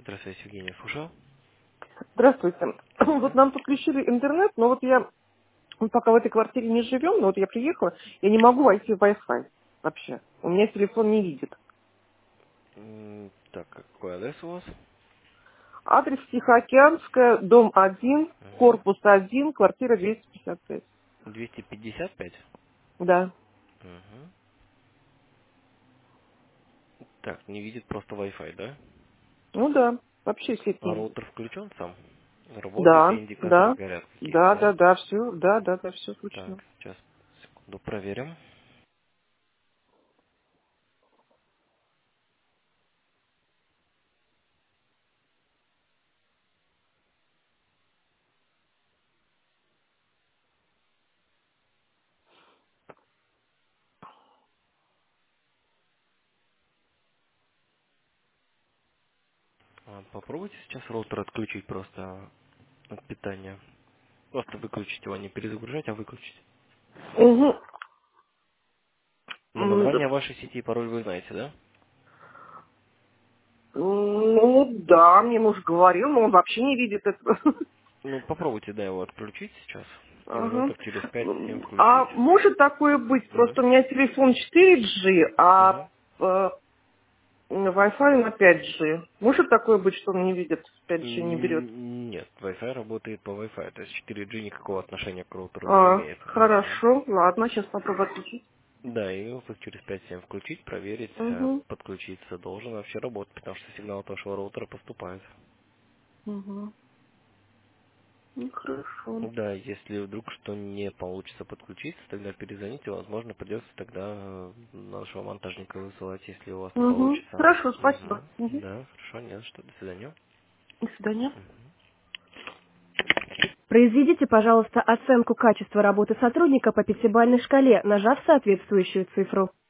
Здравствуйте, Евгений, слушал? Здравствуйте. Вот нам подключили интернет, но вот мы пока в этой квартире не живем, но вот я приехала, я не могу войти в Wi-Fi вообще. У меня телефон не видит. Так, какой адрес у вас? Адрес Тихоокеанская, дом 1, Угу. корпус 1, квартира 255. 255? Да. Угу. Так, не видит просто Wi-Fi, да? Ну да, вообще сеть А не видит. роутер включен сам? Работает, все Да, индикаторы да, горят какие-то, да, да? да, да, все, да, да, да, все Так, включено. сейчас, секунду, проверим. Попробуйте сейчас роутер отключить просто от питания. Просто выключить его, не перезагружать, а выключить. Угу. Но название вашей сети и пароль вы знаете, да? Ну да, мне муж говорил, но он вообще не видит этого. Ну, попробуйте, да, его отключить сейчас. И Ага. минуток через 5-7 А включить. может такое быть? Да. Просто у меня телефон 4G, а Угу. Wi-Fi на 5G. Может такое быть, что он не видит, 5G не берет? Нет, Wi-Fi работает по Wi-Fi, то есть 4G никакого отношения к роутеру не А, имеет. Мгм. хорошо, ладно, сейчас попробую отключить. Да, и вот через 5-7 включить, проверить, Угу, подключиться должен вообще работать, потому что сигнал от вашего роутера поступает. угу. Ну, хорошо. Да, если вдруг что не получится подключиться, тогда перезвоните, возможно, придется тогда нашего монтажника высылать, если у вас не Угу. получится. Хорошо, спасибо. Угу. Угу. Да, хорошо, не за что, до свидания. До свидания. Мгм. Произведите, пожалуйста, оценку качества работы сотрудника по пятибалльной шкале, нажав соответствующую цифру.